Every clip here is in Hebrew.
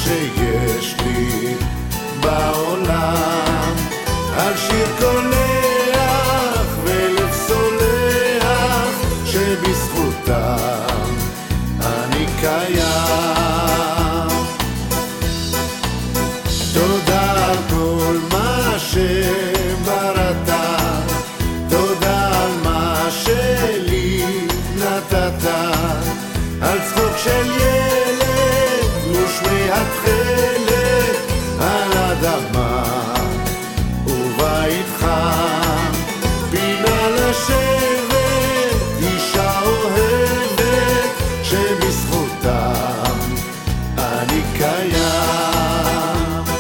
שיש לי בעולם, על שיר קולח ולב סולח שבזכותם אני קיים. תודה על כל מה שבראת, תודה על מה שלי נתת, על צחוק של ילד ושמי התכלת על אדמה ובית חם, פינה לשבת, אישה אוהבת שבזכותם אני קיים.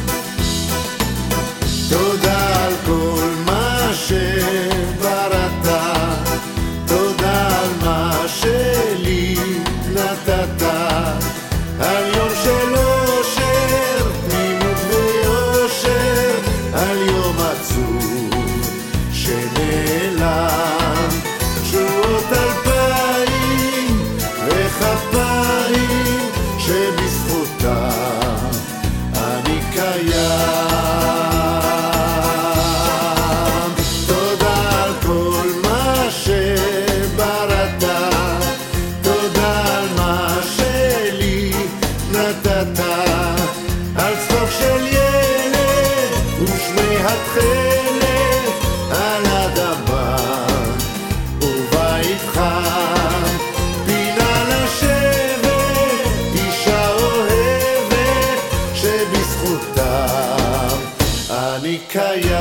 תודה על כל מה שבראת, תודה על מה שלי נתת, על יום של אושר, תמימות ויושר, על יום עצוב שנעלם, תשועות 2000 וכפיים שבזכותם אני קיים. תודה על כל מה שבראת, תודה על מה שלי נתת, על צחוק של ילד ושמי התכלת על אדמה ובית חם, פינה לשבת, אישה אוהבת שבזכותם אני קיים.